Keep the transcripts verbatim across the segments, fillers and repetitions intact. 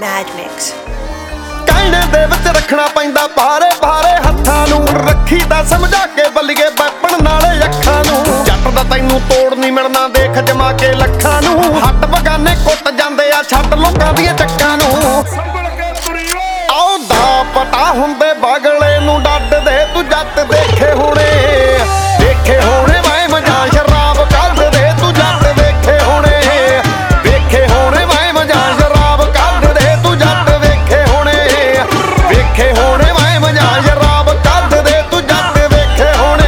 Mad Mix। ਕਹਿਣੇ ਦੇ ਵਿੱਚ ਰੱਖਣਾ ਪੈਂਦਾ ਭਾਰੇ ਭਾਰੇ ਹੱਥਾਂ ਨੂੰ, ਰੱਖੀ ਤਾਂ ਸਮਝਾ ਕੇ ਬੱਲੀਏ ਵੈਪਣ ਨਾਲੇ ਅੱਖਾਂ ਨੂੰ। ਜੱਟ ਦਾ ਤੈਨੂੰ ਤੋੜ ਨਹੀਂ ਮਿਲਣਾ, ਦੇਖ ਜਮਾ ਕੇ ਲੱਖਾਂ ਨੂੰ। ਹੱਟ ਬਗਾਨੇ ਕੁੱਟ ਜਾਂਦੇ ਆ, ਛੱਡ ਲੋਕਾਂ ਦੀਆਂ ਚੱਕਾਂ ਨੂੰ। ਆਉਦਾ ਪਤਾ ਹੁੰਦੇ ਬਗਲੇ ਨੂੰ ਡੱਡਦੇ, ਤੂੰ ਜੱਟ ਦੇਖੇ ਹੋਣੇ ਦੇਖੇ ਹੋਣੇ ਮੈਂ ਮਜਾ ਸ਼ਰਾਬ ਕੱਢਦੇ, ਤੂੰ ਜੱਟ ਵੇਖੇ ਹੋਣੇ ਵੇਖੇ ਹੋਣੇ ਮੈਂ ਮਜਾ ਸ਼ਰਾਬ ਕੱਢਦੇ, ਤੂੰ ਜੱਟ ਵੇਖੇ ਹੋਣੇ ਵੇਖੇ ਹੋਣੇ ਮੈਂ ਮਜਾ ਸ਼ਰਾਬ ਕੱਢਦੇ, ਤੂੰ ਜੱਟ ਵੇਖੇ ਹੋਣੇ।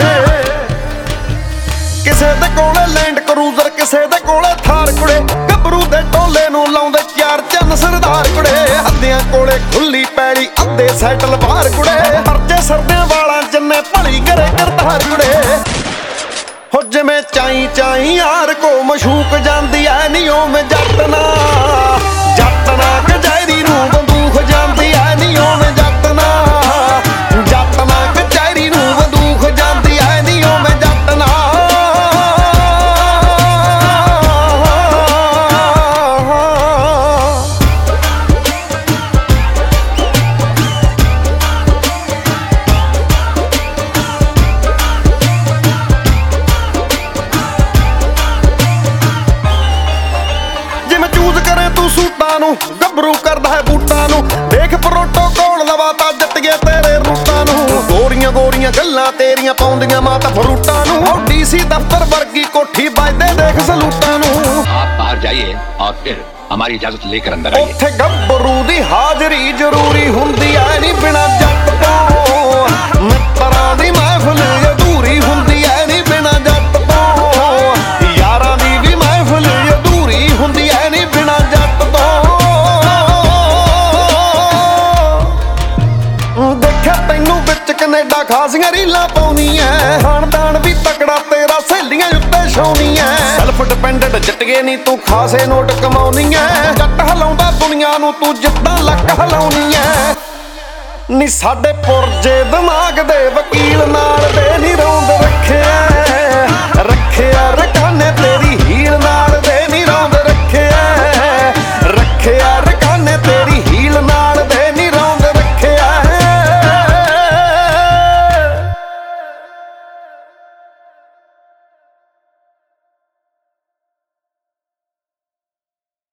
ਕਿਸੇ ਦੇ ਕੋਲੇ ਲੈਂਡ ਕਰੂਜ਼ਰ, ਕਿਸੇ ਦੇ ਕੋਲੇ ਥਾਰ ਕੁੜੇ, ਗੱਭਰੂ ਦੇ ਟੋਲੇ ਨੂੰ ਲਾਉਂਦੇ ਚਾਰ ਚੰਨ ਸਰਦਾਰ ਕੁੜੇ। ਹੱਦਿਆਂ ਕੋਲੇ ਖੁੱਲੀ ਪੈਲੀ, ਅੱਧੇ ਸੈਟਲ ਬਾਹਰ ਕੁੜੇ, ਪਰਚੇ ਸਰਦਿਆਂ ਵਾਲਾਂ ਜਿੰਨੇ ਭਲੀ ਕਰੇ ਕਰਤਾਰ ਕੁੜੇ। ਹੋ ਜਿਵੇਂ ਚਾਈ ਚਾਈ ਯਾਰ ਕੋ ਮਸ਼ੂਕ ਜਾਂਦੀ ਐ ਨੀ ਓਵੇਂ ਜੱਟ ਨਾ ਜੱਟ ਨਾ ਕਚਹਿਰੀ ਨੂੰ ਬੰਦੂਕ ਜਾਂਦੀ ਐ ਨੀ ਓਵੇਂ ਜੱਟ ਨਾ ਜੱਟ ਨਾ ਕਚਹਿਰੀ ਨੂੰ ਬੰਦੂਕ ਜਾਂਦੀ ਐ ਨੀ ਓਵੇਂ ਜੱਟ ਨਾ। ਤੂੰ ਸੂਟਾਂ ਨੂੰ ਗੱਭਰੂ ਕਰਦਾ ਹੈ ਬੂਟਾਂ ਨੂੰ, ਦੇਖ ਪ੍ਰੋਟੋਕੋਲ ਲਵਾਤਾ ਜੱਟੀਏ ਤੇਰੇ ਰੂਟਾਂ ਨੂੰ। ਗੋਰੀਆਂ ਗੋਰੀਆਂ ਗੱਲਾਂ ਤੇਰੀਆਂ ਪਾਉਂਦੀਆਂ ਮਾਤਾ ਫਰੂਟਾਂ ਨੂੰ, ਉਹ ਡੀਸੀ ਦਫ਼ਤਰ ਵਰਗੀ ਕੋਠੀ ਵੱਜਦੇ ਦੇਖ ਸਲੂਟਾਂ ਨੂੰ। ਆਪ ਬਾਹਰ ਜਾਈਏ ਔਰ ਫਿਰ ਹਮਾਰੀ ਇਜਾਜ਼ਤ ਲੇਕਰ ਅੰਦਰ ਆइए। ਉੱਥੇ ਗੱਭਰੂ ਦੀ ਹਾਜ਼ਰੀ ਜ਼ਰੂਰੀ ਹੁੰਦੀ ਐ ਨੀ ਬਿਨਾਂ ਜੱਟ ਤੋਂ, ਮਿੱਤਰਾਂ ਦੀ ਮਹਿਫਿਲ ਅਧੂਰੀ ਹੁੰਦੀ ਐ ਨੀ ਬਿਨਾਂ ਜੱਟ ਤੋਂ, ਯਾਰਾਂ ਦੀ ਵੀ ਮਹਿਫਿਲ ਅਧੂਰੀ ਹੁੰਦੀ ਐ ਨੀ ਬਿਨਾਂ ਜੱਟ ਤੋਂ। ਦੇਖਿਆ ਤੈਨੂੰ ਵਿੱਚ ਕੈਨੇਡਾ ਖਾਸੀਆਂ ਰੀਲਾਂ ਪਾਉਣੀ ਐ, ਖਾਨਦਾਨ ਵੀ ਤਕੜਾ ਤੇਰਾ ਸਹੇਲੀਆਂ ਉੱਤੇ ਛਾਉਣੀ ਐ। ਸੈਲਫ ਡਿਪੈਂਡੈਂਟ ਜੱਟੀਏ ਨੀ ਤੂੰ ਖਾਸੇ ਨੋਟ ਕਮਾਉਣੀ ਐ, ਜੱਟ ਹਲਾਉਂਦਾ ਦੁਨੀਆ ਨੂੰ ਤੂੰ ਜਿੱਦਾਂ ਲੱਕ ਹਲਾਉਣੀ ਐ। ਨੀ ਸਾਡੇ ਪੁਰਜੇ ਦਿਮਾਗ ਦੇ ਵਕੀਲ ਨਾਲ ਦੇ ਨੀ ਰੌਂਦ ਰੱਖਿਆ।